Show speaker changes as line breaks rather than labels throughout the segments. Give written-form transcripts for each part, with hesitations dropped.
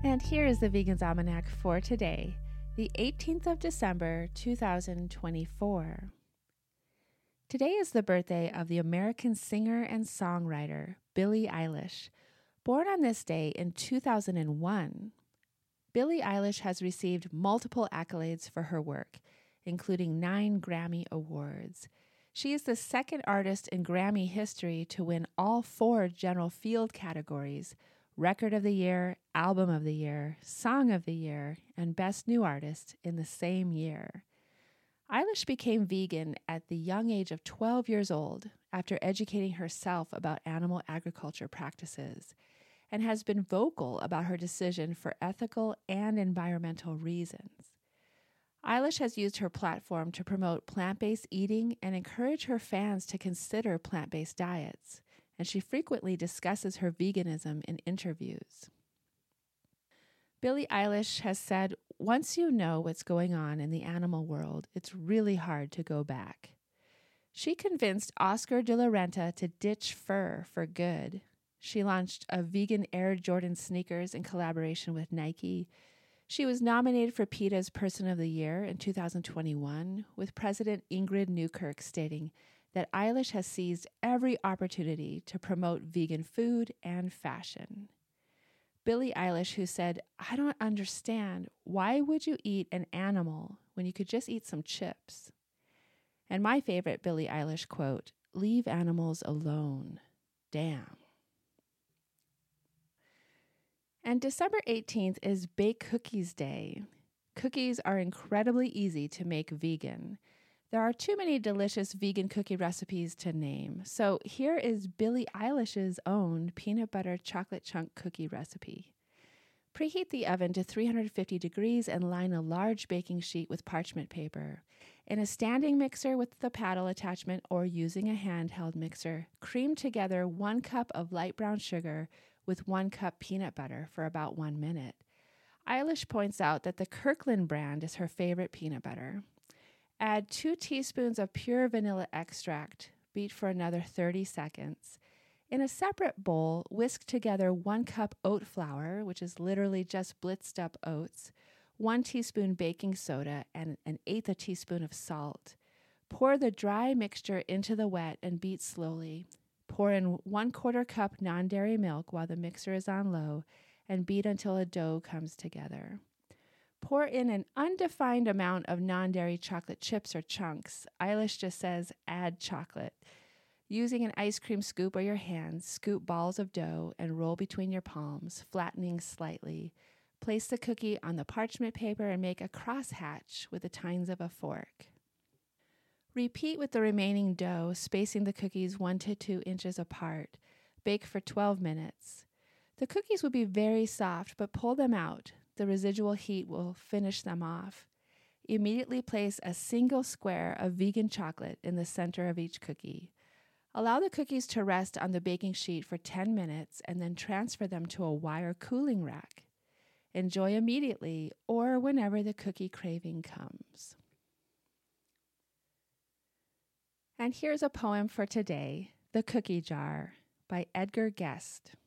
And here is the Vegan's Almanac for today, the 18th of December, 2024. Today is the birthday of the American singer and songwriter Billie Eilish, born on this day in 2001. Billie Eilish has received multiple accolades for her work, including 9 Grammy Awards. She is the second artist in Grammy history to win all 4 general field categories: Record of the Year, Album of the Year, Song of the Year, and Best New Artist in the same year. Eilish became vegan at the young age of 12 years old after educating herself about animal agriculture practices, and has been vocal about her decision for ethical and environmental reasons. Eilish has used her platform to promote plant-based eating and encourage her fans to consider plant-based diets, and she frequently discusses her veganism in interviews. Billie Eilish has said, "Once you know what's going on in the animal world, it's really hard to go back." She convinced Oscar de la Renta to ditch fur for good. She launched a vegan Air Jordan sneakers in collaboration with Nike. She was nominated for PETA's Person of the Year in 2021, with President Ingrid Newkirk stating that Eilish has seized every opportunity to promote vegan food and fashion. Billie Eilish, who said, "I don't understand. Why would you eat an animal when you could just eat some chips?" And my favorite Billie Eilish quote, "Leave animals alone. Damn." And December 18th is Bake Cookies Day. Cookies are incredibly easy to make vegan. There are too many delicious vegan cookie recipes to name, so here is Billie Eilish's own peanut butter chocolate chunk cookie recipe. Preheat the oven to 350 degrees and line a large baking sheet with parchment paper. In a standing mixer with the paddle attachment or using a handheld mixer, cream together 1 cup of light brown sugar with 1 cup peanut butter for about 1 minute. Eilish points out that the Kirkland brand is her favorite peanut butter. Add 2 teaspoons of pure vanilla extract. Beat for another 30 seconds. In a separate bowl, whisk together 1 cup oat flour, which is literally just blitzed up oats, 1 teaspoon baking soda, and 1/8 teaspoon of salt. Pour the dry mixture into the wet and beat slowly. Pour in 1/4 cup non-dairy milk while the mixer is on low and beat until a dough comes together. Pour in an undefined amount of non-dairy chocolate chips or chunks. Eilish just says, add chocolate. Using an ice cream scoop or your hands, scoop balls of dough and roll between your palms, flattening slightly. Place the cookie on the parchment paper and make a crosshatch with the tines of a fork. Repeat with the remaining dough, spacing the cookies 1 to 2 inches apart. Bake for 12 minutes. The cookies will be very soft, but pull them out. The residual heat will finish them off. Immediately place a single square of vegan chocolate in the center of each cookie. Allow the cookies to rest on the baking sheet for 10 minutes and then transfer them to a wire cooling rack. Enjoy immediately or whenever the cookie craving comes. And here's a poem for today, The Cookie Jar, by Edgar Guest.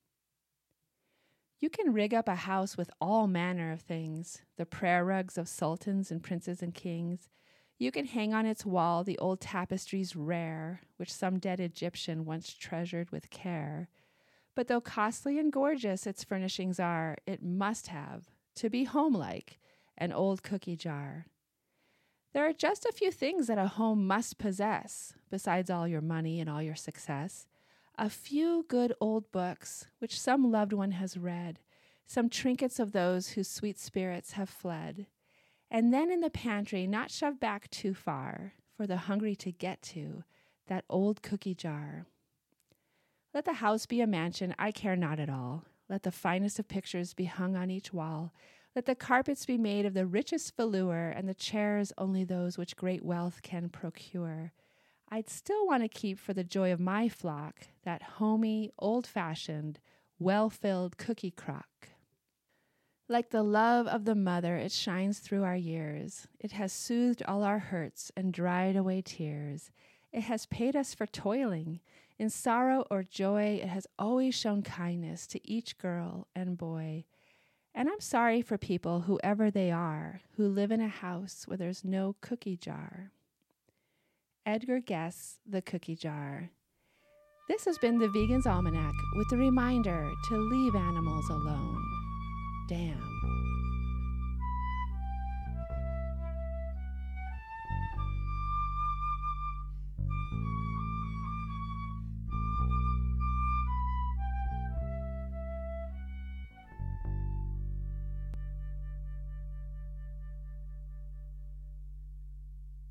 You can rig up a house with all manner of things, the prayer rugs of sultans and princes and kings. You can hang on its wall the old tapestries rare, which some dead Egyptian once treasured with care. But though costly and gorgeous its furnishings are, it must have, to be homelike, an old cookie jar. There are just a few things that a home must possess, besides all your money and all your success. A few good old books, which some loved one has read, some trinkets of those whose sweet spirits have fled. And then in the pantry, not shoved back too far, for the hungry to get to, that old cookie jar. Let the house be a mansion, I care not at all. Let the finest of pictures be hung on each wall. Let the carpets be made of the richest velour, and the chairs only those which great wealth can procure. I'd still want to keep for the joy of my flock that homey, old-fashioned, well-filled cookie crock. Like the love of the mother, it shines through our years. It has soothed all our hurts and dried away tears. It has paid us for toiling. In sorrow or joy, it has always shown kindness to each girl and boy. And I'm sorry for people, whoever they are, who live in a house where there's no cookie jar. Edgar Guess, The Cookie Jar. This has been the Vegan's Almanac with the reminder to leave animals alone. Damn.